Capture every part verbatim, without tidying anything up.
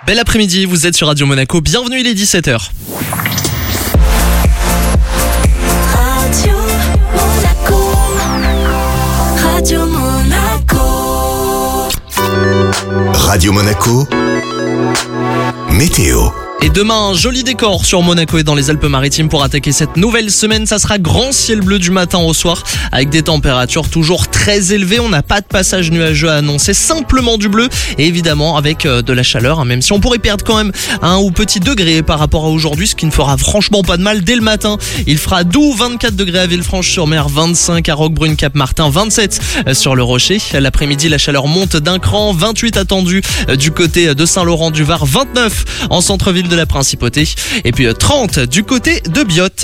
Bel après-midi, vous êtes sur Radio Monaco, bienvenue, il est dix-sept heures. Radio Monaco, Radio Monaco, Radio Monaco, météo. Et demain, un joli décor sur Monaco et dans les Alpes-Maritimes pour attaquer cette nouvelle semaine. Ça sera grand ciel bleu du matin au soir avec des températures toujours très élevées. On n'a pas de passage nuageux à annoncer, simplement du bleu et évidemment avec euh, de la chaleur, hein, même si on pourrait perdre quand même un ou petit degré par rapport à aujourd'hui, ce qui ne fera franchement pas de mal dès le matin. Il fera doux, vingt-quatre degrés à Villefranche-sur-Mer, vingt-cinq à Roquebrune, Cap-Martin, vingt-sept sur le Rocher. L'après-midi, la chaleur monte d'un cran, vingt-huit attendu du côté de Saint-Laurent-du-Var, vingt-neuf en centre-ville de la Principauté et puis trente du côté de Biot.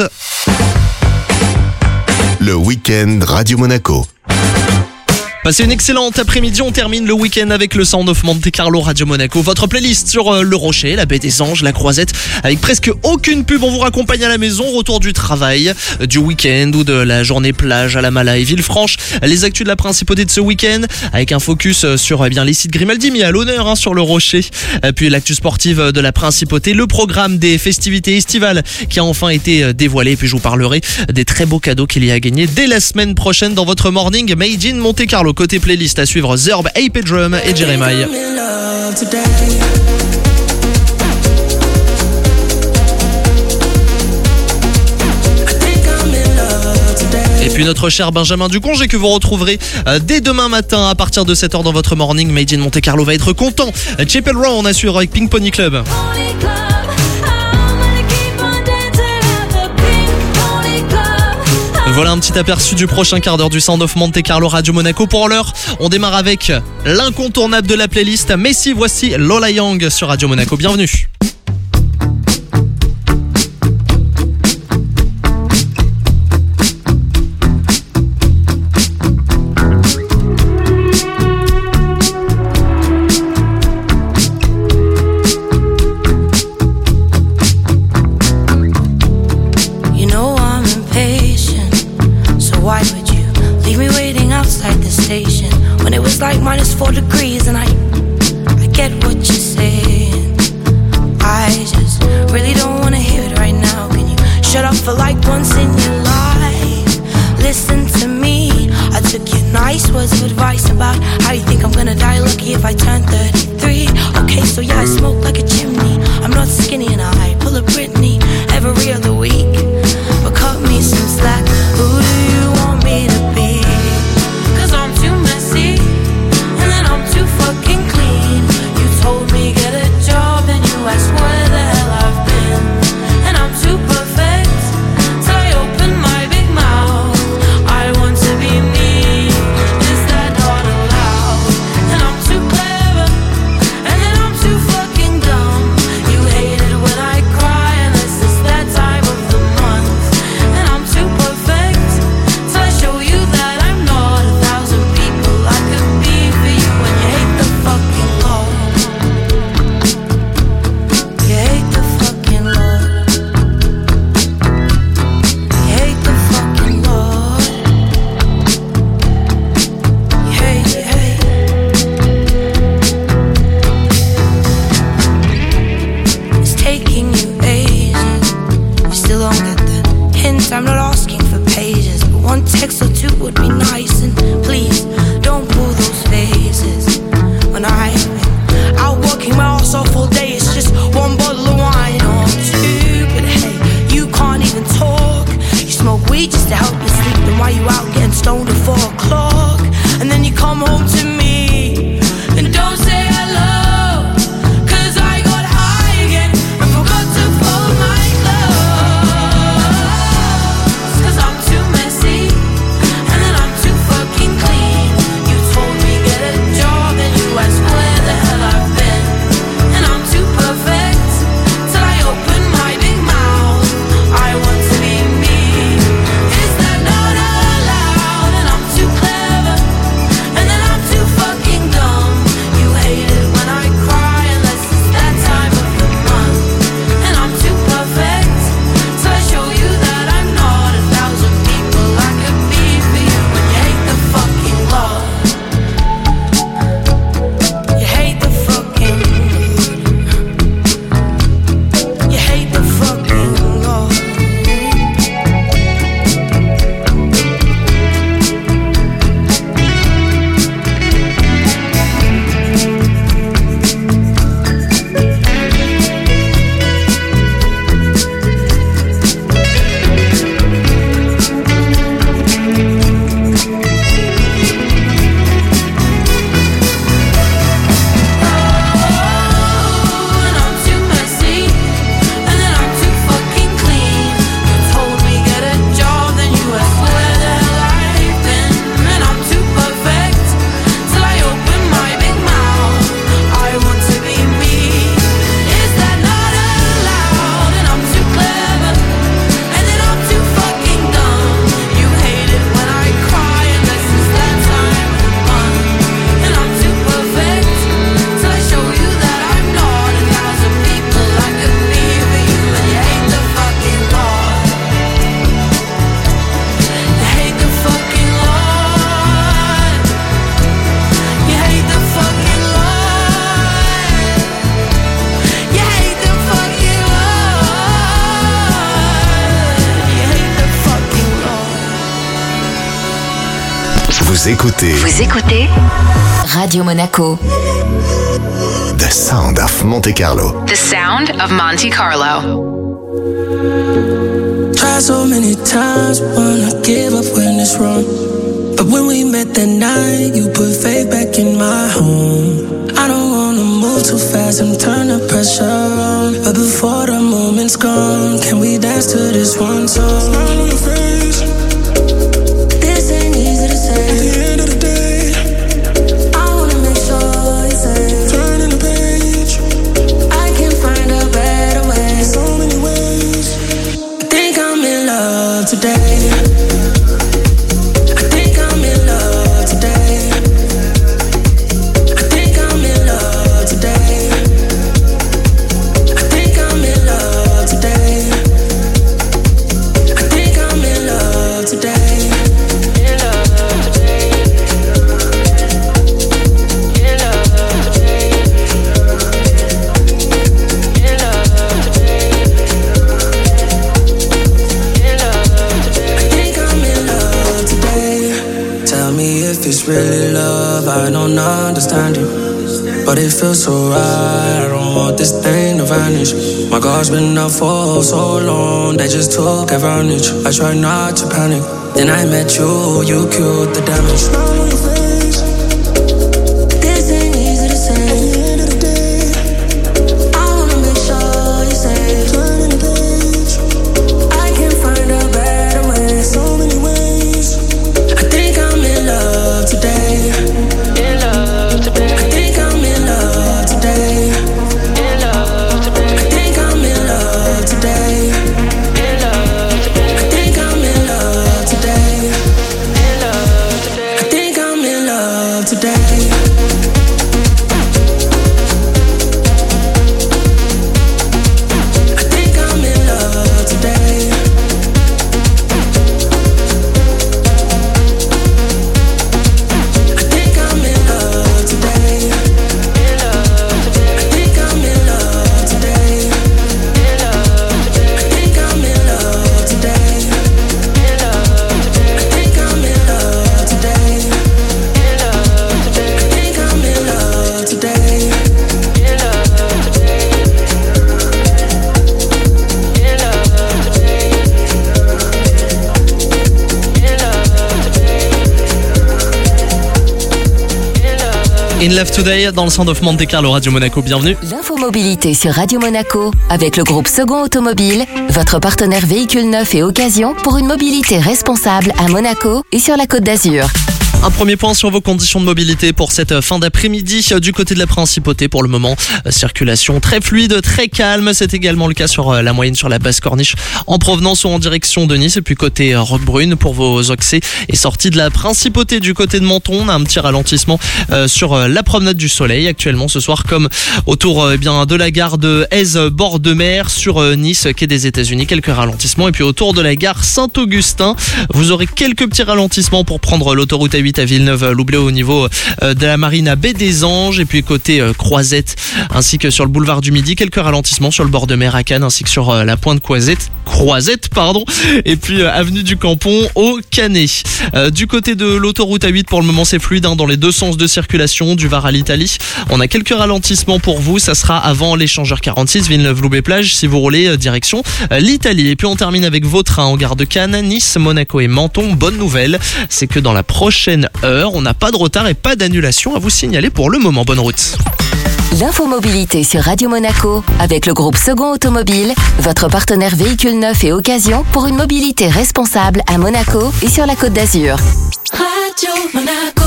Le week-end Radio Monaco. Passez une excellente après-midi, on termine le week-end avec le Sound of Monte Carlo Radio Monaco. Votre playlist sur euh, le Rocher, la Baie des Anges, la Croisette, avec presque aucune pub. On vous raccompagne à la maison, retour du travail, euh, du week-end ou de la journée plage à la Mala et Villefranche. Les actus de la Principauté de ce week-end, avec un focus euh, sur eh bien les sites Grimaldi mis à l'honneur hein, sur le Rocher. Euh, puis l'actu sportive de la Principauté, le programme des festivités estivales qui a enfin été euh, dévoilé. Puis je vous parlerai des très beaux cadeaux qu'il y a à gagner dès la semaine prochaine dans votre morning Made in Monte Carlo. Côté playlist à suivre, Zerb, Ape Drum et Jeremiah. Et puis notre cher Benjamin Ducongé que vous retrouverez euh, dès demain matin à partir de sept heures dans votre morning Made in Monte Carlo va être content. Chapel Row on assure avec Pink Pony Club. Voilà un petit aperçu du prochain quart d'heure du Sound of Monte Carlo Radio Monaco. Pour l'heure, on démarre avec l'incontournable de la playlist. Messi, voici Lola Young sur Radio Monaco. Bienvenue. Like minus four degrees and I I get what you're saying. I just really don't wanna hear it right now. Can you shut up for like once in your life? Listen to me. I took your nice words of advice about how you think I'm gonna die lucky if I turn thirty-three. Okay, so yeah, I smoke like a chimney. I'm not skinny and I pull a Britney every other week. But cut me some slack. Who do you want me to be? Cause I'm too messy. Too fucking clean. You told me get a job and you asked where the hell I've been. And I'm too perfect, so I open my big mouth. I want to be me, is that not allowed? And I'm too clever, and then I'm too fucking dumb. Vous écoutez Vous écoutez Radio Monaco. The Sound of Monte Carlo. The Sound of Monte Carlo. Try so many times, wanna give up when it's wrong. But when we met that night, you put faith back in my home. I don't wanna move too fast and turn the pressure on. But before the moment's gone, can we dance to this one song? Smile on your face. This ain't easy to say. At the end of the day, I wanna make sure you're safe. Turning the page, I can find a better way. So many ways. I think I'm in love today. Really love, I don't understand you, but it feels so right. I don't want this thing to vanish. My guard's been up for so long, they just took advantage. I try not to panic, then I met you, you cured the damage. Smile on your face. This ain't easy to say. At the end of the day, I wanna make sure you're safe. Turning the page, I can find a better way. So many ways. I think I'm in love today. In love today. I think I'm in love today. In love today. I think I'm in love today. In love today. I think I'm in love today. In love today. I think I'm in love today. In Love Today dans le Sound of Monte Carlo, Radio Monaco, bienvenue. L'infomobilité sur Radio Monaco avec le groupe Second Automobile, votre partenaire véhicule neuf et occasion pour une mobilité responsable à Monaco et sur la Côte d'Azur. Un premier point sur vos conditions de mobilité pour cette fin d'après-midi du côté de la Principauté. Pour le moment, circulation très fluide, très calme. C'est également le cas sur la moyenne sur la basse corniche en provenance ou en direction de Nice. Et puis côté Roquebrune pour vos accès et sorties de la Principauté du côté de Menton. On a un petit ralentissement sur la promenade du Soleil actuellement ce soir, comme autour eh bien, de la gare de Aise, bord de mer, sur Nice, quai des États-Unis. Quelques ralentissements. Et puis autour de la gare Saint-Augustin, vous aurez quelques petits ralentissements pour prendre l'autoroute A huit à Villeneuve-Loublet au niveau de la marine à Baie des Anges, et puis côté Croisette ainsi que sur le boulevard du Midi, quelques ralentissements sur le bord de mer à Cannes ainsi que sur la pointe Croisette, Croisette pardon, et puis avenue du Campon au Canet. Euh, du côté de l'autoroute A huit, pour le moment c'est fluide hein, dans les deux sens de circulation du Var à l'Italie. On a quelques ralentissements pour vous, ça sera avant l'échangeur quarante-six Villeneuve-Loublet-Plage si vous roulez euh, direction euh, l'Italie. Et puis on termine avec vos trains en gare de Cannes, Nice, Monaco et Menton. Bonne nouvelle, c'est que dans la prochaine heure, on n'a pas de retard et pas d'annulation à vous signaler pour le moment. Bonne route. L'infomobilité sur Radio Monaco avec le groupe Second Automobile, votre partenaire véhicule neuf et occasion pour une mobilité responsable à Monaco et sur la Côte d'Azur. Radio Monaco,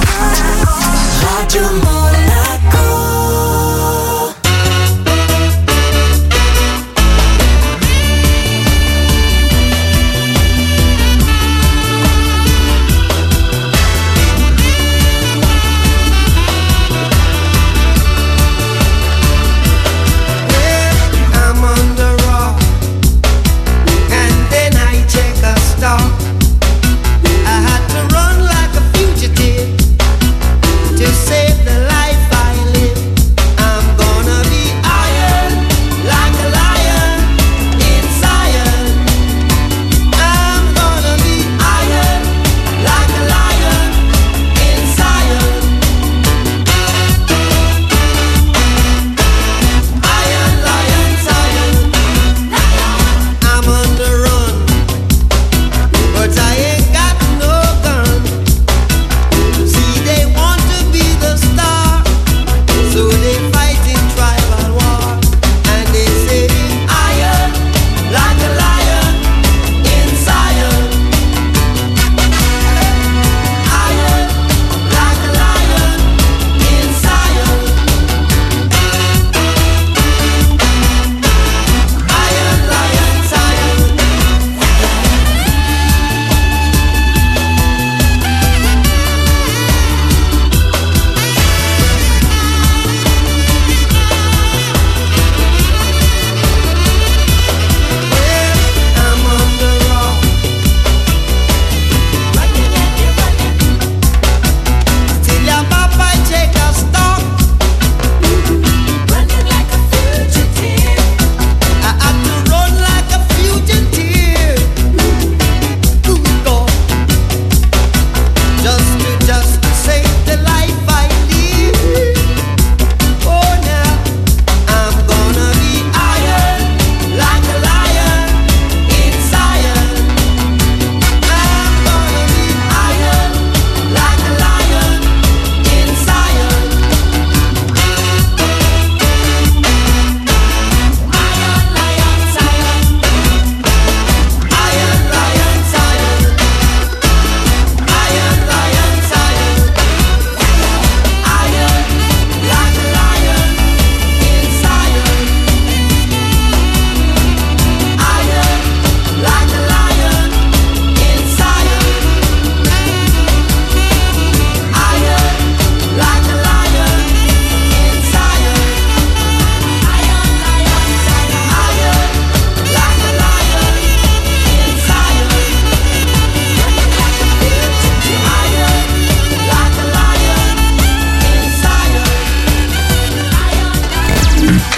Radio Monaco. To save the life I live.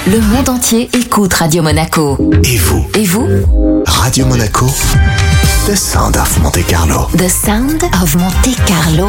Le monde entier écoute Radio Monaco. Et vous? Et vous? Radio Monaco, The Sound of Monte Carlo. The Sound of Monte Carlo.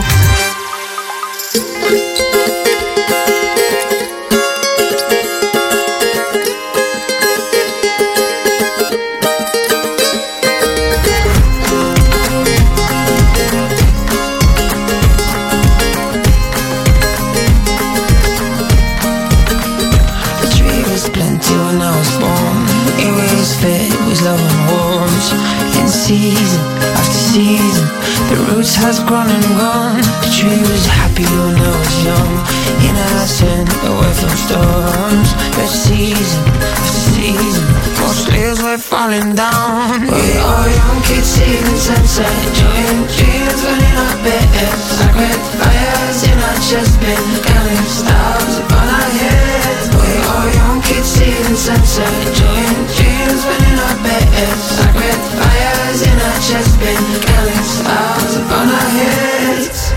Season after season, the roots has grown and gone. The tree was happy when I was young, innocent, away from storms. But season after season, most leaves were falling down. We are young kids seeing sunset, enjoying dreams, running our beds. Sacred fires in our chest, been counting stars upon our heads. We are young kids seeing sunset, enjoying dreams, running our beds. Sacred fires in our chest, been counting stars upon our heads.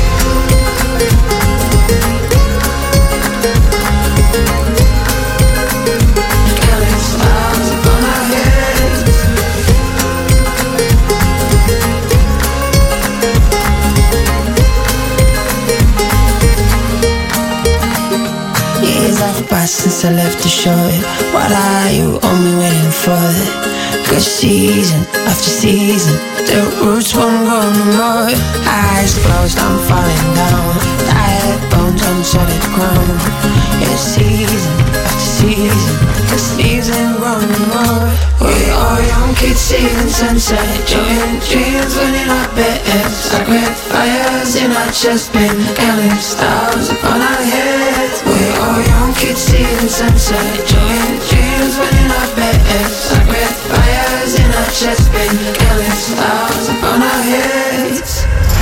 Counting stars upon our heads. Years have passed since I left the shore. What are you only waiting for? Good season after season, the roots won't grow no more. Eyes closed, I'm falling down. Tired bones on solid ground. Yeah, season after season, the leaves ain't growing no more. We are young kids seeing sunset, enjoying dreams, running our beds. Sacred fires in our chest, been counting stars upon our heads. We are young kids seeing sunset, enjoying dreams, running our beds. Sacred fires in our chest, been counting stars upon our heads.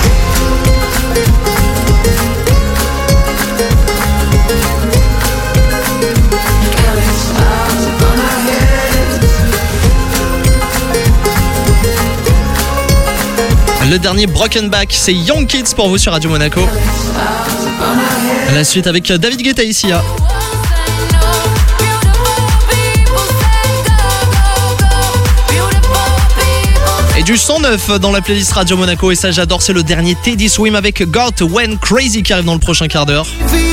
Counting stars upon our heads. Le dernier Broken Back, c'est Young Kids pour vous sur Radio Monaco. La suite avec David Guetta ici. Hein. Et du cent neuf dans la playlist Radio Monaco, et ça j'adore, c'est le dernier Teddy Swim avec Got When Crazy qui arrive dans le prochain quart d'heure.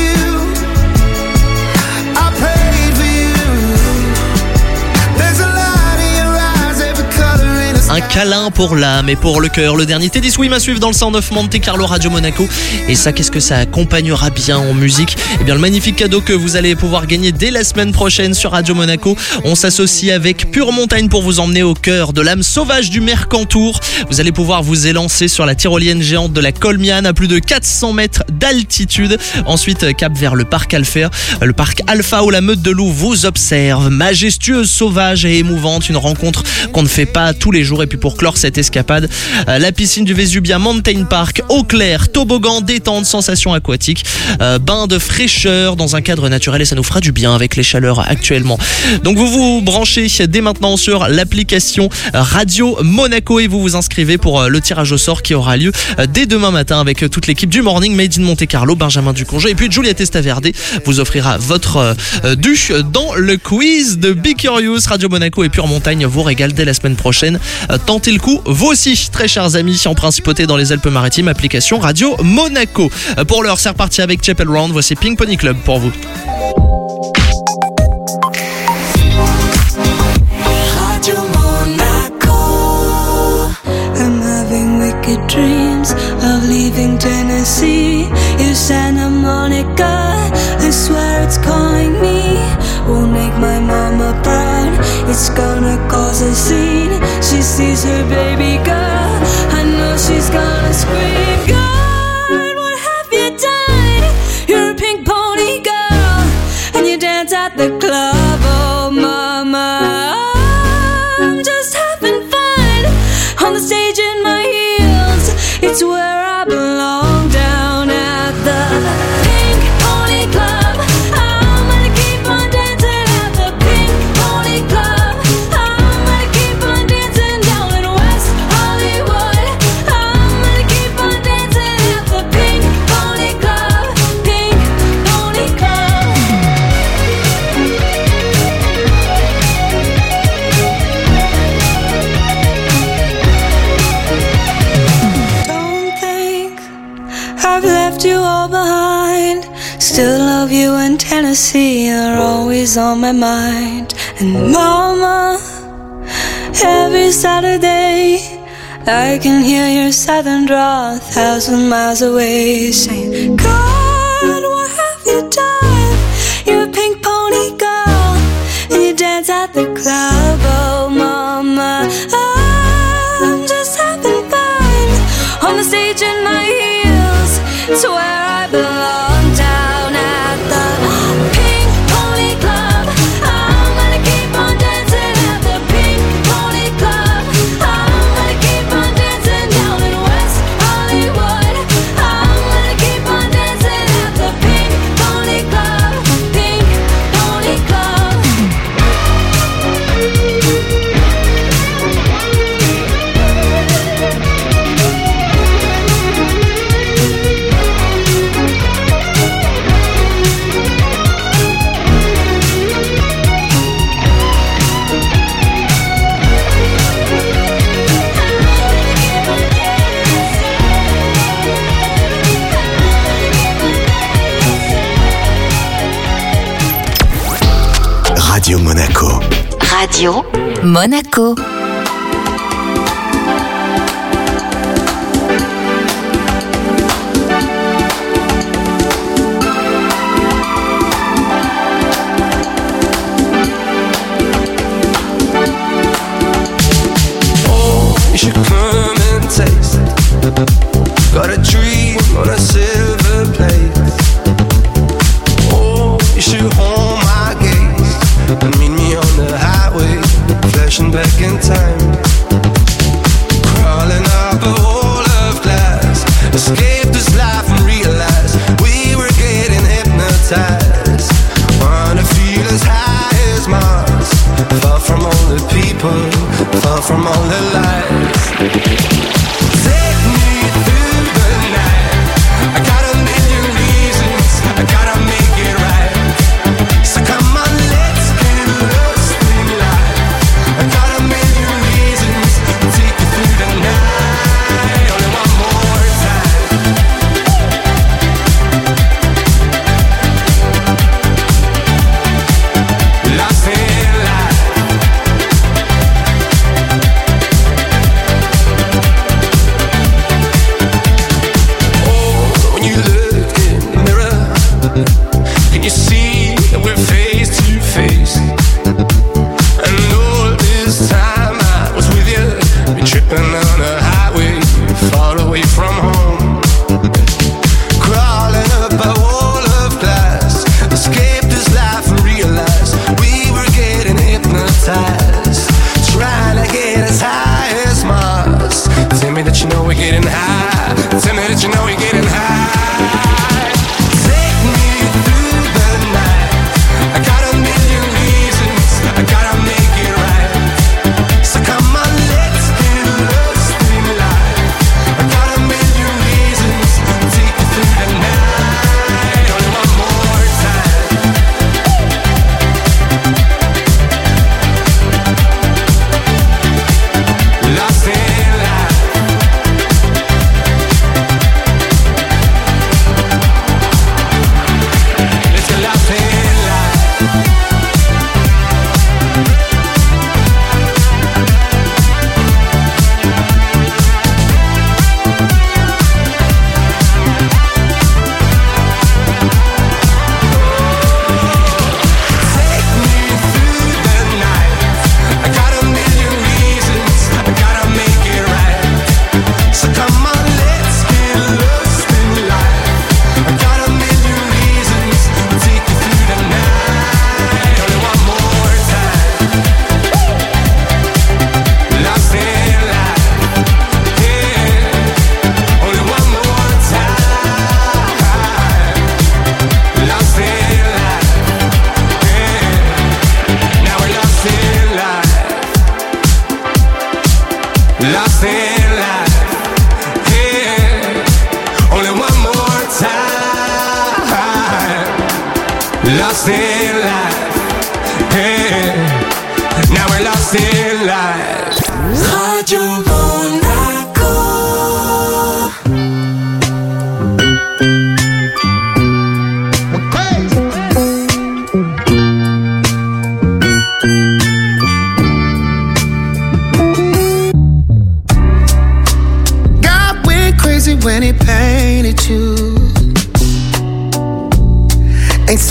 Un câlin pour l'âme et pour le cœur. Le dernier Teddy Swim à suivre dans le cent neuf Monte Carlo Radio Monaco. Et ça, qu'est-ce que ça accompagnera bien en musique? Eh bien, le magnifique cadeau que vous allez pouvoir gagner dès la semaine prochaine sur Radio Monaco. On s'associe avec Pure Montagne pour vous emmener au cœur de l'âme sauvage du Mercantour. Vous allez pouvoir vous élancer sur la tyrolienne géante de la Colmiane à plus de quatre cents mètres d'altitude. Ensuite, cap vers le parc Alpha, le parc Alpha où la meute de loups vous observe. Majestueuse, sauvage et émouvante. Une rencontre qu'on ne fait pas tous les jours. Et puis pour clore cette escapade, euh, la piscine du Vesubia Mountain Park, eau claire, toboggan, détente, sensations aquatiques, euh, bain de fraîcheur dans un cadre naturel, et ça nous fera du bien avec les chaleurs actuellement. Donc vous vous branchez dès maintenant sur l'application Radio Monaco et vous vous inscrivez pour euh, le tirage au sort qui aura lieu euh, dès demain matin avec euh, toute l'équipe du Morning Made in Monte Carlo, Benjamin Ducongé et puis Juliette Estaverde vous offrira votre euh, euh, dû dans le quiz de Be Curious. Radio Monaco et Pure Montagne vous régalent dès la semaine prochaine. Tentez le coup, vous aussi, très chers amis, en principauté dans les Alpes-Maritimes, application Radio Monaco. Pour l'heure, c'est reparti avec Chapel Round. Voici Pink Pony Club pour vous. Radio Monaco. I'm having wicked dreams of leaving Tennessee. You Santa Monica, I swear it's calling me. Won't make my mama proud. It's gonna cause a scene. She sees her baby girl. I know she's gonna scream. God, what have you done? You're a pink pony girl, and you dance at the club. Oh, mama, I'm just having fun on the stage in my heels. It's where I belong, down at the Pink Pony Club. I'm gonna keep on dancing at the Pink Pony Club. I'm gonna keep on dancing down in West Hollywood. I'm gonna keep on dancing at the Pink Pony Club. Pink Pony Club. Tennessee are always on my mind. And mama, every Saturday I can hear your southern drawl a thousand miles away, saying, God, what have you done? You're a pink pony girl, and you dance at the club. Oh mama, I'm just having fun on the stage in my heels. It's where I belong, down at the Pink Pony Club. I'm gonna keep on dancing at the Pink Pony Club. I'm gonna keep on dancing down in West Hollywood. I'm gonna keep on dancing at the Pink Pony Club. Pink Pony Club. Radio Monaco. Radio Monaco. You should come and taste it. Got a dream on a silver plate. Oh, you should hold my gaze and meet me on the highway, flashing back in time. Crawling up a wall of glass, escape this life and realize we were getting hypnotized. Wanna feel as high as Mars, far from all the people, far from all the lies. Take me through the night. I got a million reasons, I gotta make it right. So come on, let's get lost in life. I got a million reasons to take you through the night. Only one more time. Lost in life.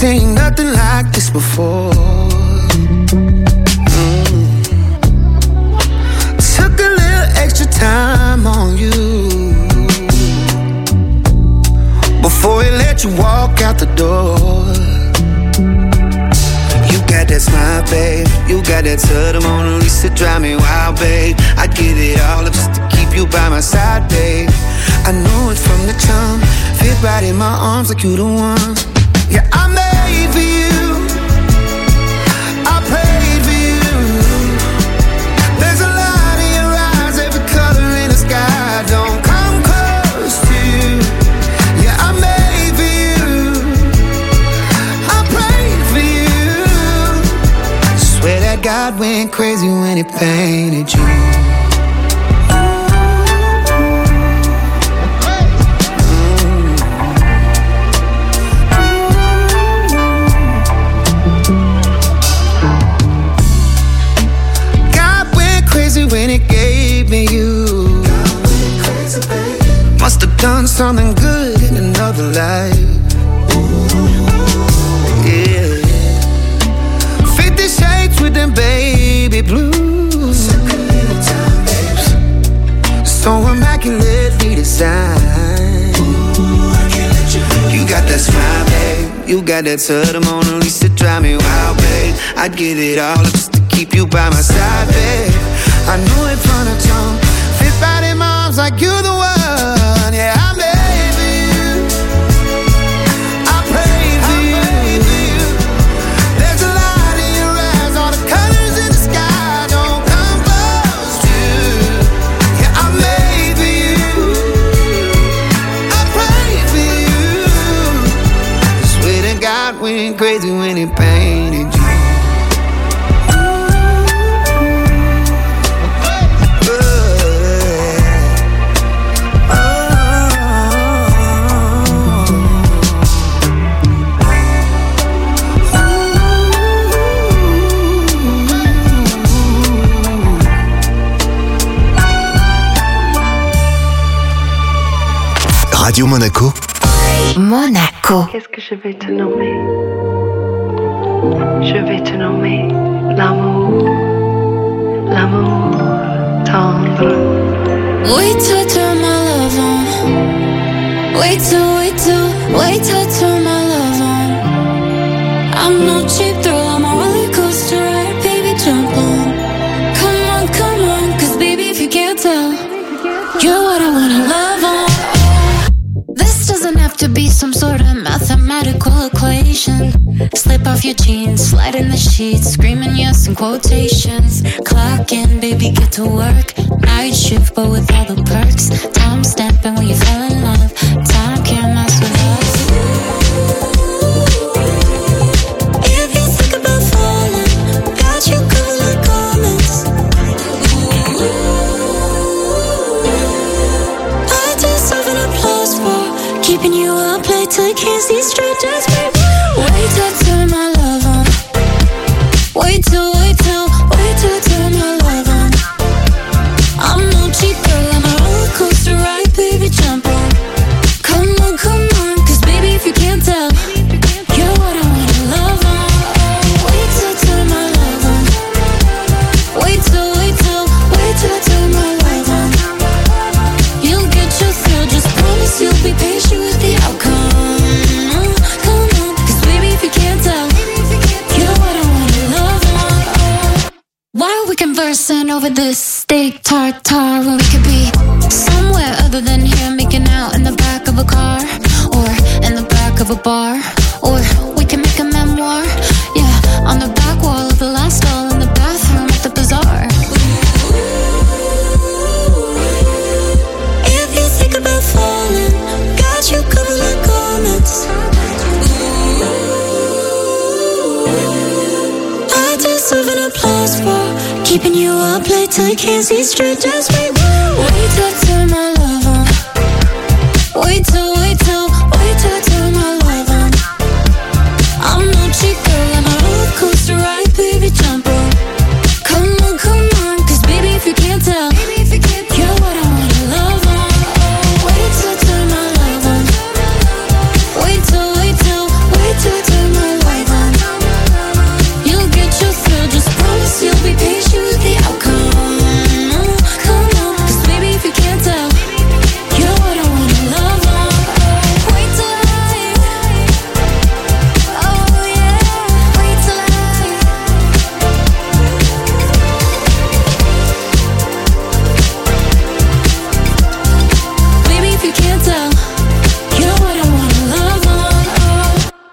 seen nothing like this before. Mm. Took a little extra time on you before he let you walk out the door. You got that smile, babe. You got that to the Mona Lisa, drive me wild, babe. I give it all up just to keep you by my side, babe. I know it from the jump. Fit right in my arms like you the one. Yeah, I made for you. I prayed for you. There's a light in your eyes, every color in the sky. Don't come close to you. Yeah, I made for you. I prayed for you. Swear that God went crazy when he painted you. When it gave me you, must have done something good in another life. Yeah, Fifty Shades with them baby blues, so immaculately designed. You got that smile, babe. You got that to the Mona Lisa, drive me wild, babe. I'd give it all up just to keep you by my side, babe. I knew it from the jump. Fit right in my arms like you're the one. Yeah, I made for you. I prayed for you. There's a light in your eyes, all the colors in the sky. Don't come close to you. Yeah, I made for you. I prayed for you. Swear to God went crazy when he painted you. Radio Monaco. Monaco. Qu'est-ce que je vais te nommer? Je vais te nommer l'amour, l'amour tendre. Wait till I turn my love on. Wait till, wait till, wait till I turn my love on. I'm no cheap thrill, I'm a roller coaster ride, baby, jump on. Come on, come on, cause baby, if you can't tell, you're what I wanna love on. This doesn't have to be some sort of mathematical equation. Slip off your jeans, slide in the sheets, screaming yes in quotations. Clock in, baby, get to work. Night shift, but with all the perks. Time stamping when you fell in love. Time can't mess with us. If you think about falling, got you covered like garments. I deserve an applause for keeping you up late till you can't see straight. Just baby, wait till I turn my love on. Wait till, wait till, wait till I turn my love on. I'm no cheap girl, I'm a roller coaster ride, baby, jump on. Come on, come on, cause baby, if you can't tell, you're what I wanna love on. Wait till I turn my love on. Wait till, wait till, wait till I turn my love on. You'll get your thrill, just promise you'll be patient with the outcome. Come on, cause baby, if you can't tell, you're what I wanna love on. Why are we conversing over this steak tartare when we could be somewhere other than here, making out in the back of a car, or in the back of a bar, or we can make a memoir, yeah, on the back wall of the last stall in the bathroom at the bazaar. If you think about falling, got you covered like garments. I deserve an applause for keeping you up late till you can't see straight. Just wait, wait till I turn my love on. Wait till, wait till, wait till I turn my love on. I'm no cheap girl, I'm a roller coaster ride, baby, jump on. Come on, come on, cause baby, if you can't tell, you're what I wanna love on. Wait till I turn my love on. Wait till, wait till, wait till I turn my love on.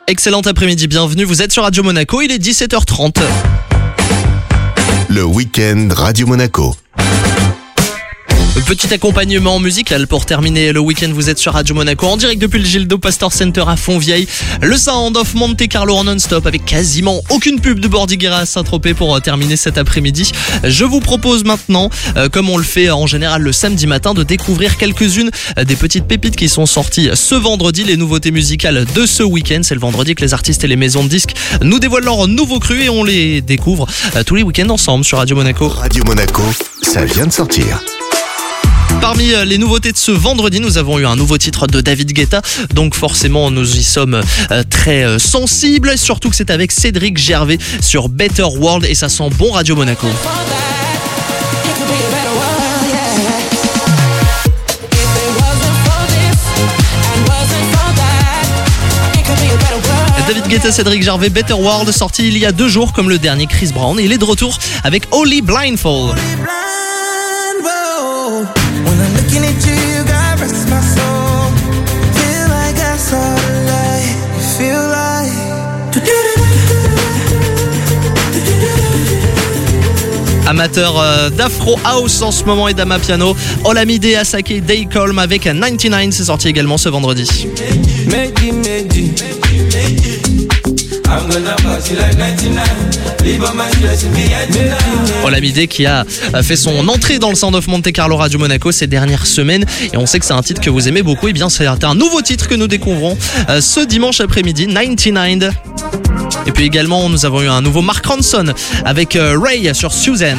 Excellent après-midi, bienvenue, vous êtes sur Radio Monaco, il est dix-sept heures trente. Le week-end Radio Monaco. Petit accompagnement musical pour terminer le week-end. Vous êtes sur Radio Monaco en direct depuis le Gildo Pastor Center à Fontvieille. Le Sound of Monte Carlo en non-stop avec quasiment aucune pub de Bordighera à Saint-Tropez pour terminer cet après-midi. Je vous propose maintenant, euh, comme on le fait en général le samedi matin, de découvrir quelques-unes des petites pépites qui sont sorties ce vendredi. Les nouveautés musicales de ce week-end. C'est le vendredi que les artistes et les maisons de disques nous dévoilent leurs nouveaux crus et on les découvre euh, tous les week-ends ensemble sur Radio Monaco. Radio Monaco, ça vient de sortir. Parmi les nouveautés de ce vendredi, nous avons eu un nouveau titre de David Guetta, donc forcément nous y sommes très sensibles, surtout que c'est avec Cédric Gervais sur Better World et ça sent bon Radio Monaco. David Guetta, Cédric Gervais, Better World, sorti il y a deux jours comme le dernier Chris Brown et il est de retour avec Holy Blindfold. Amateur d'Afro House en ce moment et d'Amapiano, Olamide, Asake, Daycolm avec quatre-vingt-dix-neuf, c'est sorti également ce vendredi. Mehdi, Mehdi. Olamide qui a fait son entrée dans le Sound of Monte Carlo Radio Monaco ces dernières semaines et on sait que c'est un titre que vous aimez beaucoup. Et bien c'est un nouveau titre que nous découvrons ce dimanche après-midi, quatre-vingt-dix-neuf. Et puis également nous avons eu un nouveau Mark Ronson avec Ray sur Susan.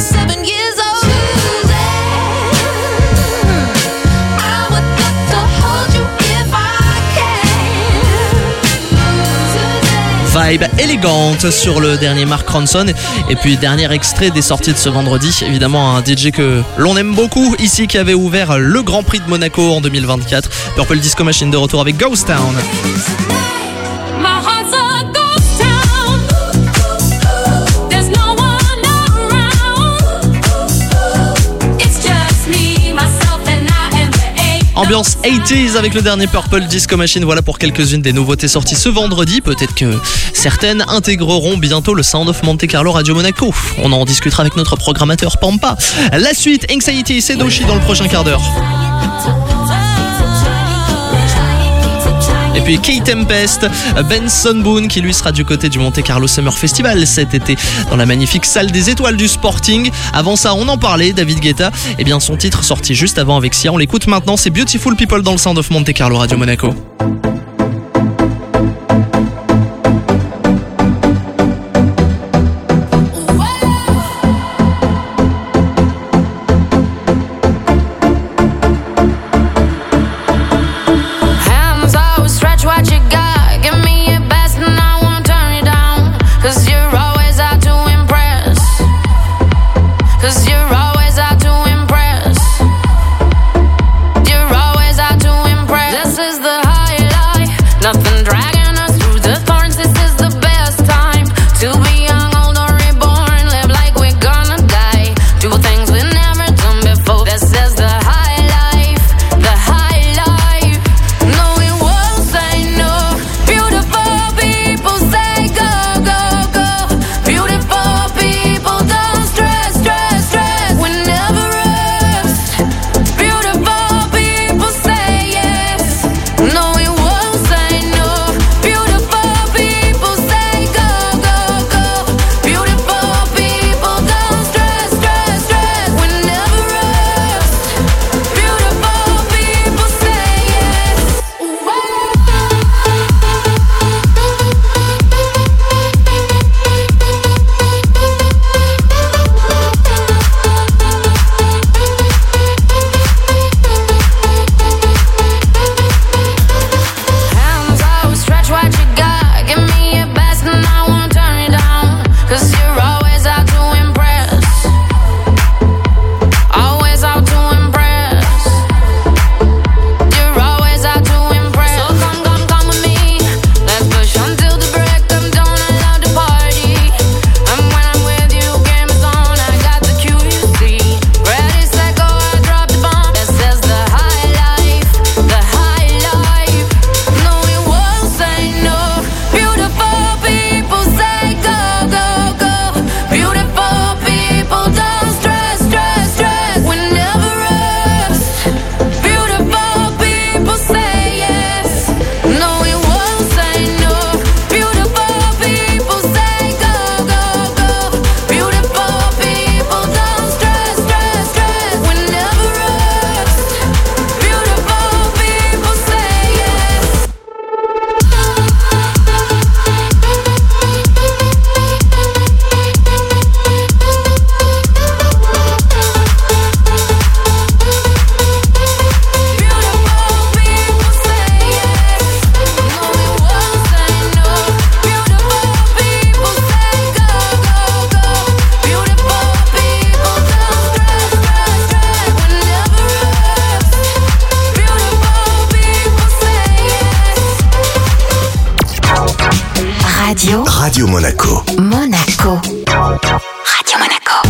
Vibe élégante sur le dernier Mark Ronson. Et puis dernier extrait des sorties de ce vendredi, évidemment un D J que l'on aime beaucoup ici, qui avait ouvert le Grand Prix de Monaco en deux mille vingt-quatre. Purple Disco Machine de retour avec Ghost Town. Ambiance quatre-vingt-dix avec le dernier Purple Disco Machine. Voilà pour quelques-unes des nouveautés sorties ce vendredi. Peut-être que certaines intégreront bientôt le Sound of Monte Carlo Radio Monaco. On en discutera avec notre programmateur Pampa. La suite, Anxiety, c'est Doshi dans le prochain quart d'heure. Et puis Key Tempest, Benson Boone qui lui sera du côté du Monte Carlo Summer Festival cet été dans la magnifique salle des étoiles du Sporting. Avant ça, on en parlait, David Guetta, et bien son titre sorti juste avant avec Sia, on l'écoute maintenant, c'est Beautiful People dans le Sound of Monte Carlo Radio Monaco. This is the highlight. Radio Monaco. Monaco. Radio Monaco.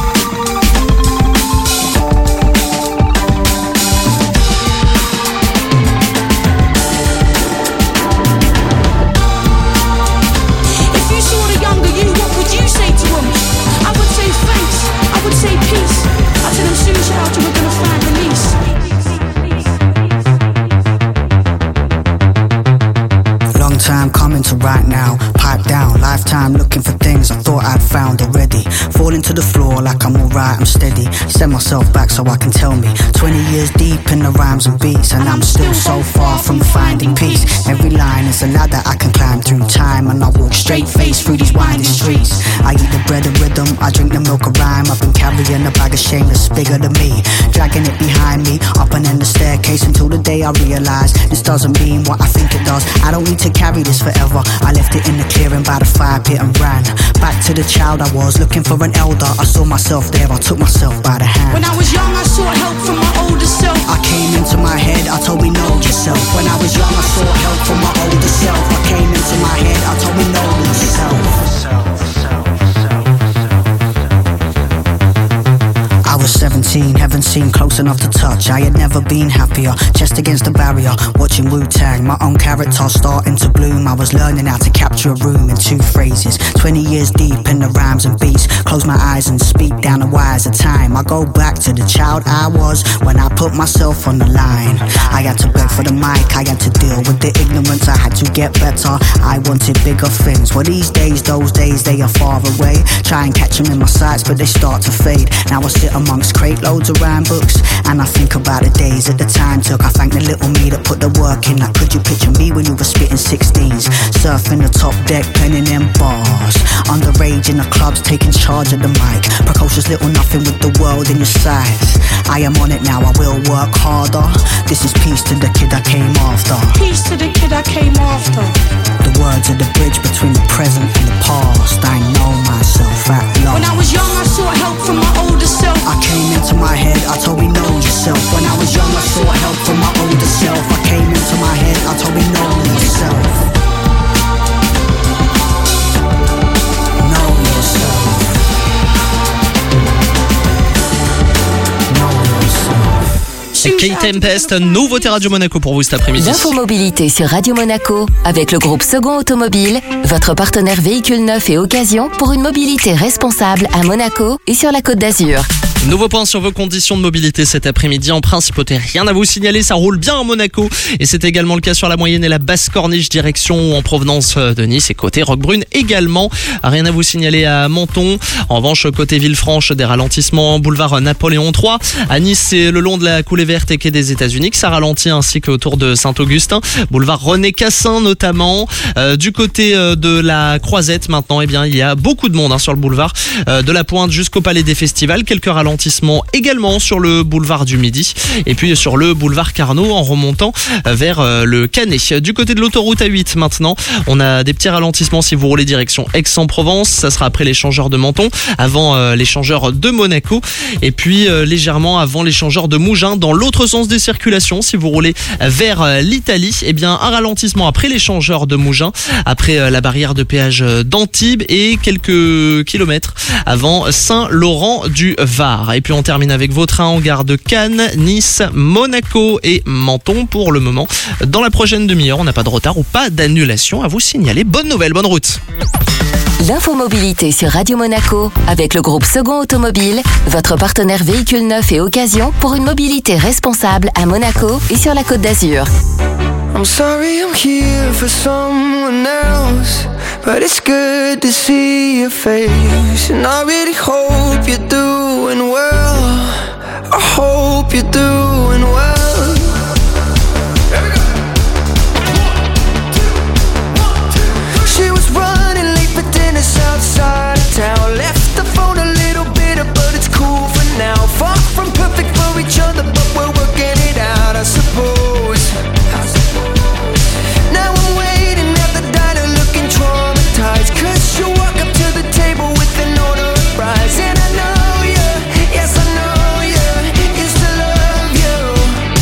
Time coming to right now, pipe down, lifetime looking for things I thought I'd found already. Falling to the floor like I'm alright, I'm steady. Send myself back so I can tell me. Twenty years deep in the rhymes and beats, and I'm still so far from finding peace. Every line is a ladder I can climb through time, and I walk straight face through these winding streets. I eat the bread of rhythm, I drink the milk of rhyme. I've been carrying a bag of shame that's bigger than me, dragging it behind me, up and in the staircase until the day I realise this doesn't mean what I think it does. I don't need to carry this forever. I left it in the clearing by the fire pit and ran back to the child I was, looking for an elder. I saw myself there, I took myself by the hand. When I was young, I sought help from my older self. I came into my head, I told me know yourself. When I was young, I sought help from my older self. I came into my head, I told me know yourself. I was seventeen, heaven seemed close enough to touch. I had never been happier, chest against the barrier, watching Wu-Tang, my own character starting to bloom. I was learning how to capture a room in two phrases. Twenty years deep in the rhymes and beats, close my eyes and speak down the wires of time. I go back to the child I was when I put myself on the line. I had to beg for the mic, I had to deal with the ignorance, I had to get better. I wanted bigger things. Well, these days, those days, they are far away. Try and catch them in my sights, but they start to fade. Now I sit amongst crate loads of rhyme books, and I think about the days that the time took. I thank the little me that put the work in. Like, could you picture me when you were spitting sixteens, surfing the top deck, penning them bars, underage in the clubs, taking charge of the mic, precocious little nothing with the world in your sights. I am on it now, I will work harder. This is peace to the kid I came after. Peace to the kid I came after. The words are the bridge between the present and the past. I know myself at last. When I was young, I sought help from my older self. I came into my head, I told me know yourself. When I was young, I sought help from my older self. I came into my head, I told me know yourself. Know yourself. Know yourself. K-Tempest, nouveauté Radio Monaco pour vous cet après-midi. L'infomobilité sur Radio Monaco avec le groupe Second Automobile, votre partenaire véhicule neuf et occasion pour une mobilité responsable à Monaco et sur la Côte d'Azur. Nouveau point sur vos conditions de mobilité cet après-midi. En principauté, rien à vous signaler, ça roule bien à Monaco. Et c'est également le cas sur la moyenne et la basse corniche, direction en provenance de Nice et côté Roquebrune également. Rien à vous signaler à Menton. En revanche, côté Villefranche, des ralentissements boulevard Napoléon trois. À Nice, c'est le long de la coulée verte et quai des États-Unis que ça ralentit, ainsi qu'autour de Saint-Augustin. Boulevard René Cassin notamment. Euh, du côté de la Croisette maintenant, eh bien, il y a beaucoup de monde hein, sur le boulevard. Euh, de la Pointe jusqu'au Palais des Festivals. Quelques ralentissements également sur le boulevard du Midi et puis sur le boulevard Carnot en remontant vers le Canet. Du côté de l'autoroute A huit maintenant, on a des petits ralentissements si vous roulez direction Aix-en-Provence, ça sera après l'échangeur de Menton, avant l'échangeur de Monaco et puis légèrement avant l'échangeur de Mougins dans l'autre sens des circulations. Si vous roulez vers l'Italie, eh bien un ralentissement après l'échangeur de Mougins, après la barrière de péage d'Antibes et quelques kilomètres avant Saint-Laurent-du-Var. Et puis on termine avec vos trains en gare de Cannes, Nice, Monaco et Menton pour le moment. Dans la prochaine demi-heure, on n'a pas de retard ou pas d'annulation à vous signaler. Bonne nouvelle, bonne route. L'infomobilité sur Radio Monaco avec le groupe Second Automobile, votre partenaire véhicule neuf et occasion pour une mobilité responsable à Monaco et sur la Côte d'Azur. I'm sorry I'm here for someone else, but it's good to see your face. And I really hope you're doing well. I hope you're doing well. She was running late for dinner outside of town. Left the phone a little bitter, but it's cool for now. Far from perfect for each other, but we're working it out, I suppose. Now I'm waiting at the diner looking traumatized, 'cause you walk up to the table with an order of fries. And I know you, yes I know you, used to love you.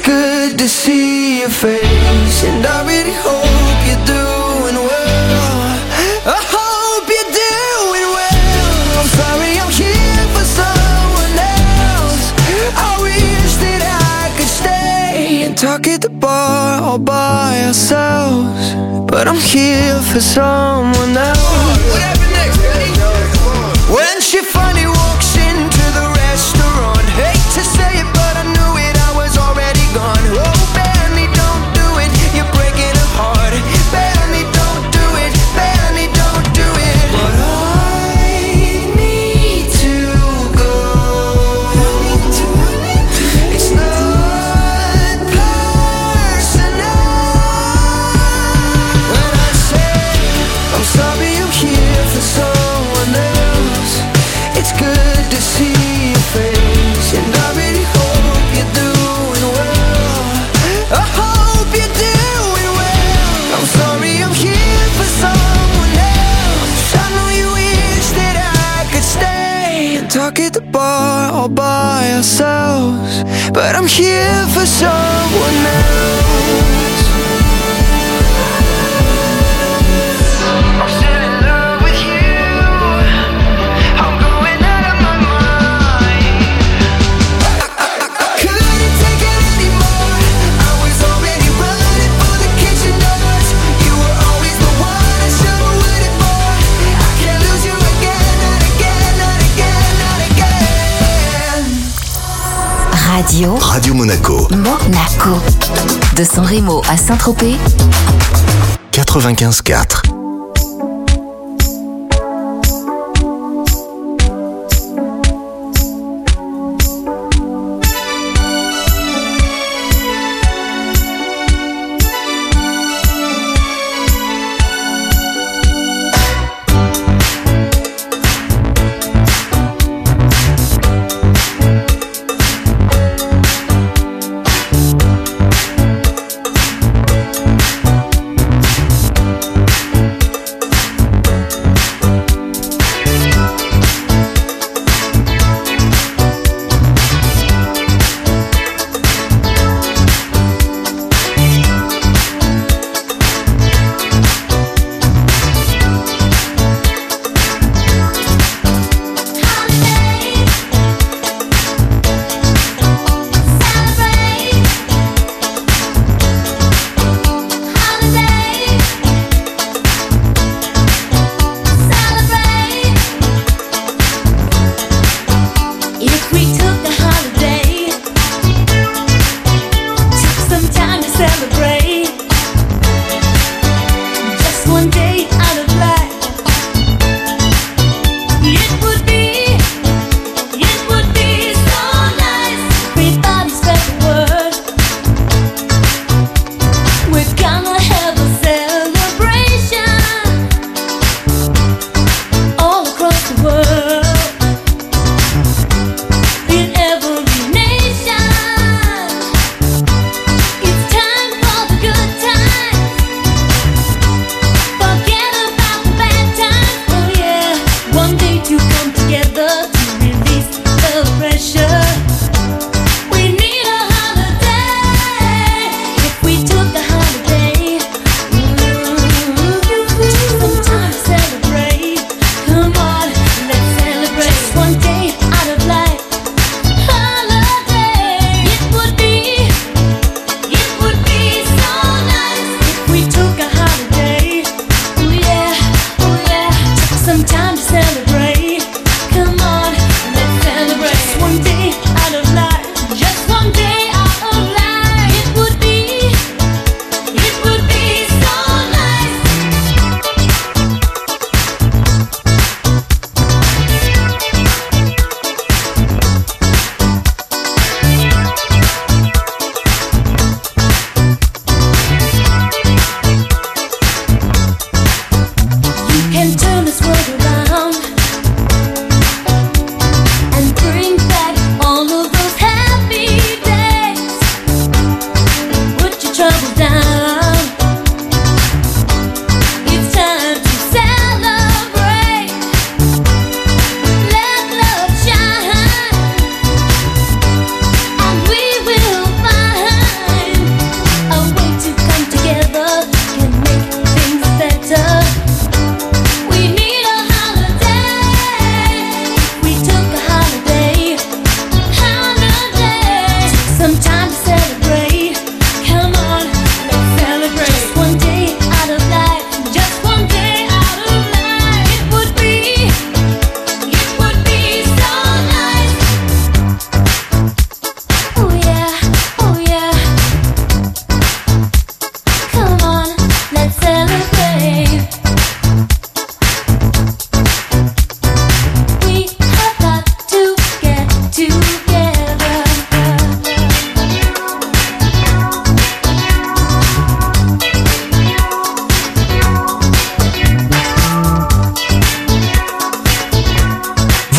good to see your face, and I really hope you're doing well. I hope you're doing well. I'm sorry I'm here for someone else. I wish that I could stay and talk at the bar all by ourselves, but I'm here for someone else. What happened next, Betty? When she finally walks into the restaurant, hate to say it, but I knew it, I was already gone. Oh, Benny, don't do it, you're breaking her heart. Benny, don't do it, Benny, don't do it. But I need to go. It's not personal. When I say I'm sorry I'm here for someone else, it's good to see your face, and I really hope you're doing well. I hope you're doing well. I'm sorry I'm here for someone else. I know you wish that I could stay and talk at the bar all by ourselves, but I'm here for someone else. I'm still in love with you. I'm going out of my mind. I couldn't take it anymore. I was already running for the kitchen doors. You were always the one I should have waited for. I can't lose you again, not again, not again, not again. Radio Radio Monaco. Monaco. De San Remo à Saint-Tropez, quatre-vingt-quinze quatre.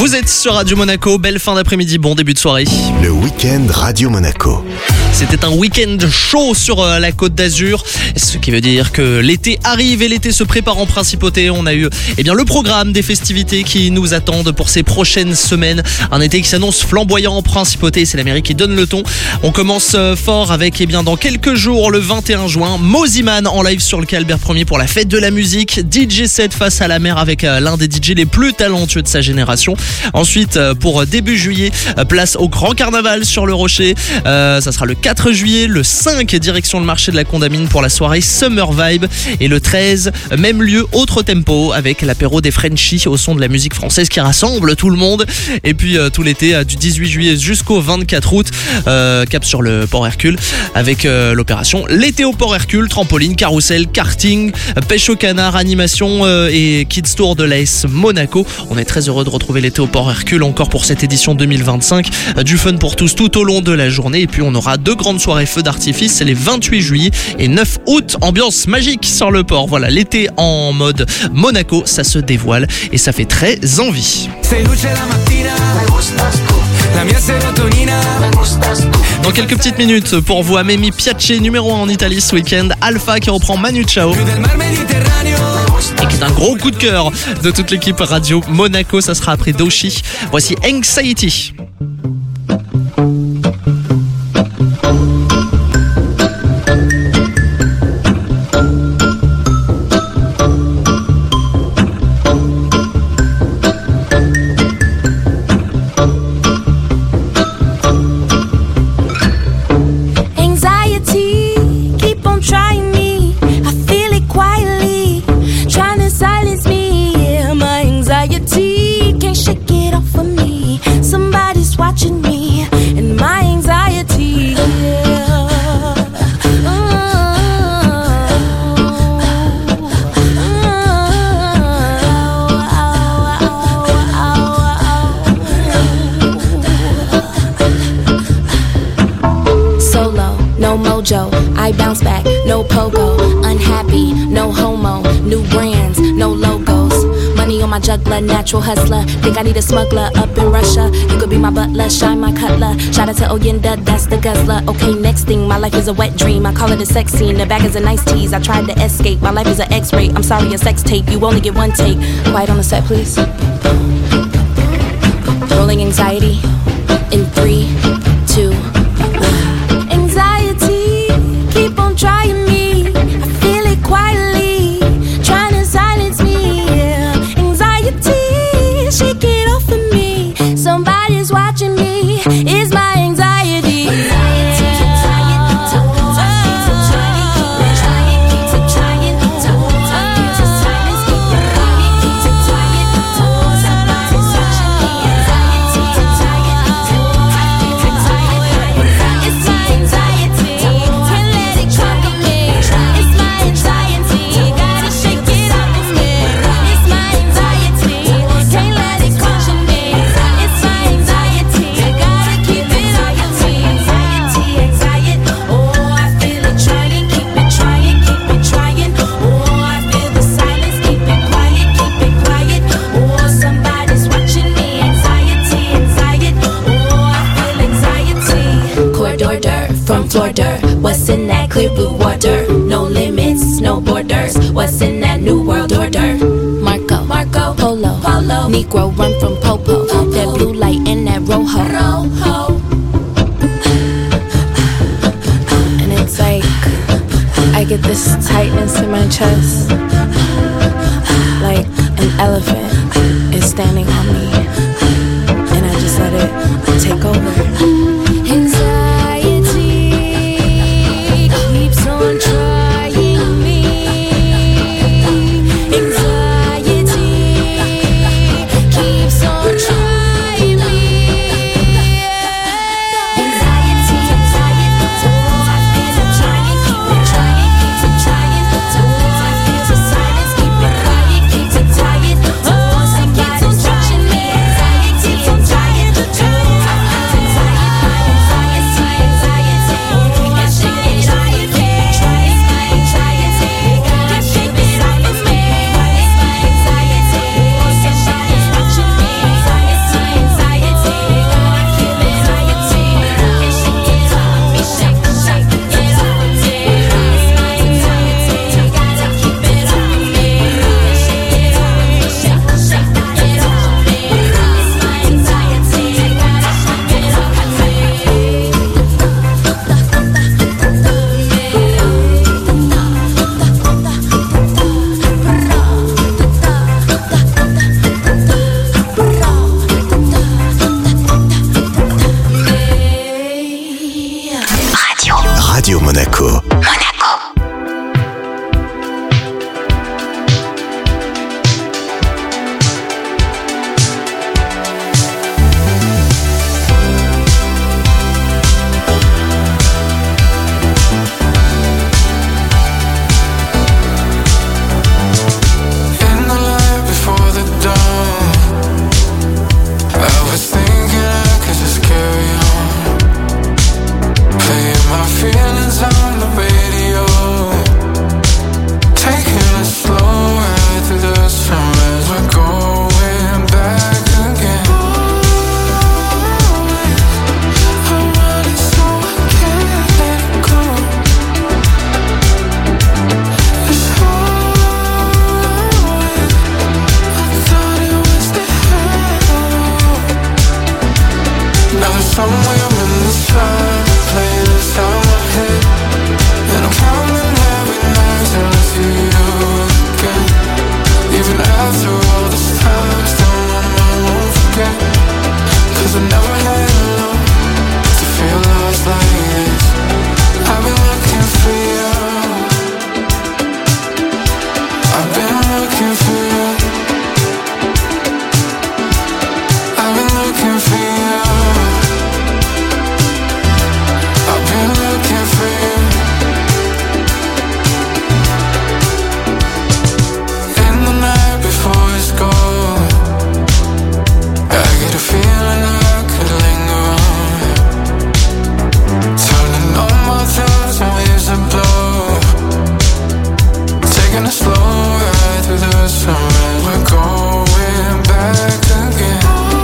Vous êtes sur Radio Monaco, belle fin d'après-midi, bon début de soirée. Le week-end Radio Monaco. C'était un week-end chaud sur la Côte d'Azur, ce qui veut dire que l'été arrive et l'été se prépare en principauté. On a eu eh bien, le programme des festivités qui nous attendent pour ces prochaines semaines. Un été qui s'annonce flamboyant en principauté, c'est la mairie qui donne le ton. On commence fort avec eh bien, dans quelques jours, le vingt et un juin, Moziman en live sur le quai Albert premier pour la fête de la musique. D J set face à la mer avec l'un des D J les plus talentueux de sa génération. Ensuite, pour début juillet, place au Grand Carnaval sur le Rocher. Euh, ça sera le quatre juillet, le cinq, direction le marché de la Condamine pour la soirée Summer Vibe. Et le treize, même lieu, autre tempo, avec l'apéro des Frenchies au son de la musique française qui rassemble tout le monde. Et puis euh, tout l'été, euh, du dix-huit juillet jusqu'au vingt-quatre août, euh, cap sur le Port Hercule, avec euh, l'opération L'été au Port Hercule, trampoline, carrousel, karting, pêche au canard, animation euh, et Kids Tour de l'A S Monaco. On est très heureux de retrouver l'été au Port Hercule encore pour cette édition deux mille vingt-cinq. Euh, du fun pour tous tout au long de la journée. Et puis on aura deux grandes soirées feux d'artifice, c'est les vingt-huit juillet et neuf août. Ambiance magique sur le port. Voilà, l'été en mode Monaco, ça se dévoile et ça fait très envie. Dans quelques petites minutes, pour vous, Amemi Piace, numéro un en Italie ce week-end. Alpha qui reprend Manu Chao. Et qui est un gros coup de cœur de toute l'équipe Radio Monaco. Ça sera après Doshi. Voici Anxiety. I bounce back, no pogo, unhappy, no homo, new brands, no logos, money on my juggler, natural hustler, think I need a smuggler up in Russia, you could be my butler, shine my cutler, shout out to Oyenda, that's the guzzler, okay next thing, my life is a wet dream, I call it a sex scene, the bag is a nice tease, I tried to escape, my life is an x-ray, I'm sorry a sex tape, you only get one take, quiet on the set please, rolling anxiety, in three, two, trying me, I feel it quietly, trying to silence me, yeah. Anxiety, shake it off of me, somebody's watching me, it's my anxiety, anxiety. What's in that clear blue water? No limits, no borders. What's in that new world order? Marco, Marco, Polo, Polo, Negro run from Popo. Popo. That blue light and that Rojo. Rojo. And it's like I get this tightness in my chest, like an elephant is standing on me, and I just let it take over. taking a slow ride through the sunrise. We're going back again.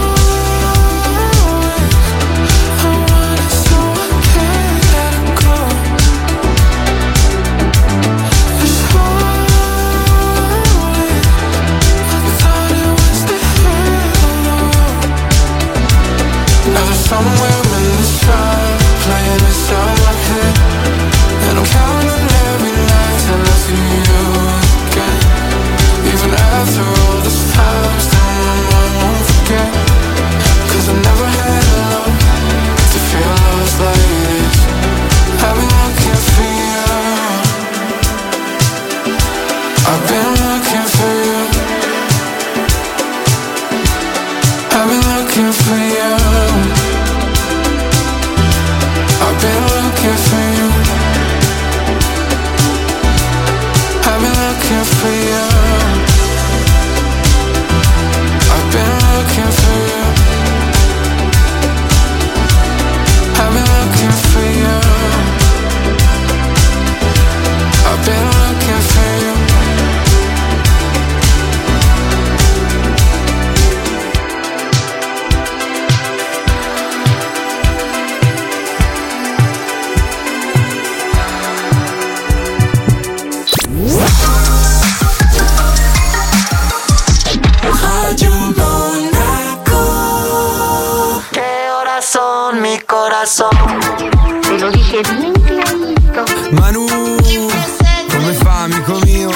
Somewhere in the sun, playing inside my head, and I'm counting every night till I see you again. Even after all this time, still I won't forget. 'Cause I never had love to feel lost like this. I've been looking for you. I've been looking for you. I've been looking for you. I've been looking for you. I've been looking for you. I've been looking for you. I've been looking for you. I've been looking for you. Mi corazón, te lo dije bien clarito. Manu, come fa, amico mio?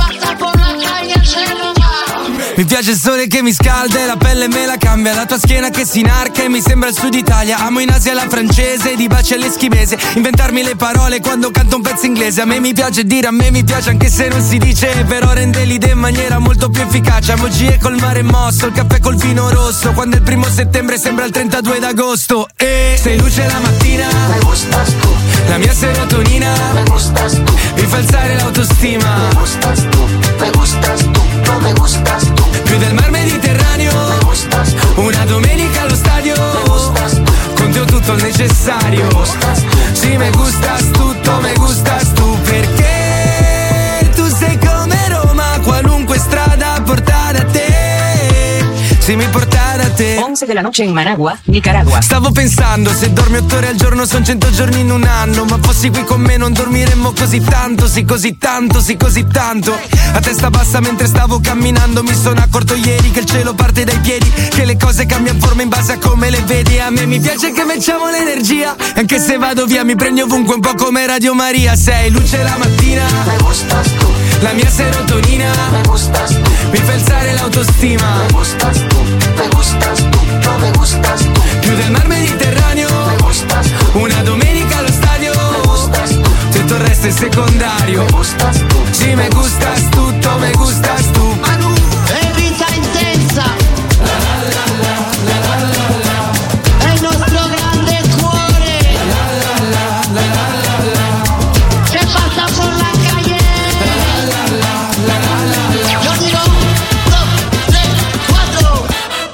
Mi piace il sole che mi scalda e la pelle me la cambia. La tua schiena che si inarca e mi sembra il sud Italia. Amo in Asia la francese, di baci all'eschimese. Inventarmi le parole quando canto un pezzo inglese. A me mi piace dire, a me mi piace anche se non si dice. Però rende l'idea in maniera molto più efficace. Emoji col mare mosso, il caffè col vino rosso. Quando è il primo settembre sembra il trentadue d'agosto. E sei luce la mattina, me gustas tu. La mia serotonina, me gustas tu. Mi fa alzare l'autostima, me gustas tu. Me gustas tu, no me gustas tu. Più del mar Mediterraneo, me gustas tu. Una domenica allo stadio, me gustas tu. Con te ho tutto il necessario, me gustas tu. Sì, me gustas tutto, me gustas tu. Perché tu sei come Roma, qualunque strada porta da te. Sì, mi porta da te. once della noche in Managua, Nicaragua. Stavo pensando, se dormi otto ore al giorno son cento giorni in un anno. Ma fossi qui con me non dormiremmo così tanto. Sì, così tanto, sì, così tanto. A testa bassa mentre stavo camminando mi sono accorto ieri che il cielo parte dai piedi, che le cose cambiano forma in base a come le vedi. A me mi piace che facciamo l'energia, anche se vado via mi prendi ovunque un po' come Radio Maria. Sei luce la mattina, me gustas tu. La mia serotonina, me gustas tu. Mi fa alzare l'autostima, me gustas tu. Me gustas tu, no me gustas tu. Più del mar Mediterraneo, me gustas tu. Una domenica allo stadio, me gustas tu. Tutto il resto è secondario, me gustas tu. Sì, me gustas tutto, me gustas tu. Manu, è vita intensa. La la la la la la la. È il nostro grande cuore. La la la la la la la. Che passa por la calle. La la la la la la la. Yo digo dos, tres, cuatro.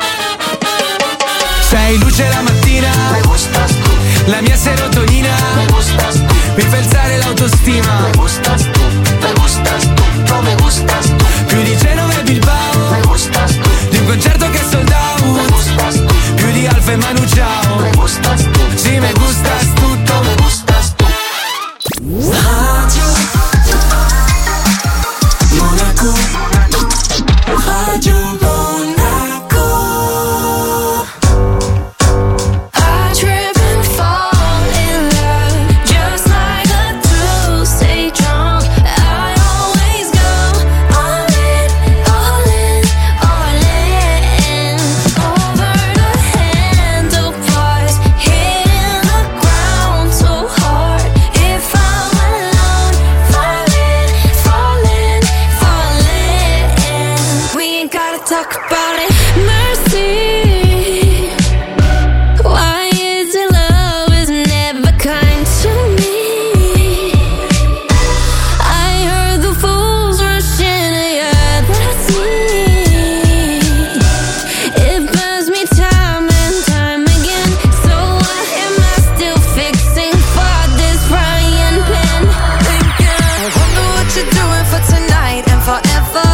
Sei luce la mattina, me gustas tu. La mia serotonina, me gustas tu. Mi fa alzare l'autostima, me gustas tu. Me gustas tu, no me gustas tu. Più di Genova e Bilbao, me gustas tu. Di un concerto che è sold out, me gustas tu. Più di Alfa e Manu Ciao, me gustas tu. Sì, me gustas tutto, me gustas tu. Radio Monaco, Radio Monaco. I trip and fall in love, just like a true stay drunk. I always go all in, all in, all in. Over the handlebars, hitting the ground so hard. If I'm alone, falling, falling, falling. We ain't gotta talk about it. Mercy. Why is it love is never kind to me? I heard the fools rushing at the sea. It burns me time and time again. So why am I still fixing for this frying pan again? I wonder what you're doing for tonight. forever.